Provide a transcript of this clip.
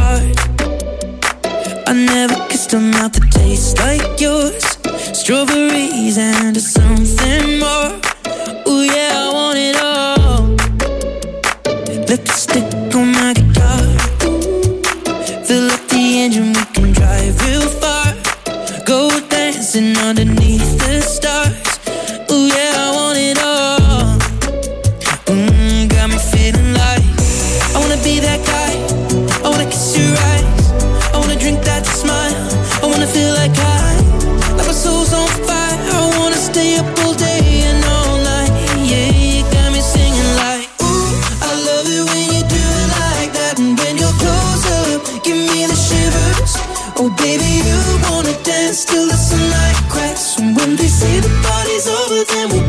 heart. I never kissed a mouth that tastes like yours. Strawberries and something more. Ooh yeah, I want it all. Lipstick on my guitar. Fill up the engine, we can drive real far. Go dancing underneath the stars. Ooh yeah, I want it all. Got me feeling like I wanna be that guy. I wanna kiss your eyes. I wanna drink that smile. I wanna feel like like my soul's on fire. I wanna stay up all day and all night. Yeah, you got me singing like, ooh, I love it when you do it like that. And when you're close up, give me the shivers. Oh baby, you wanna dance till the sunlight cracks. And when they say the party's over, then we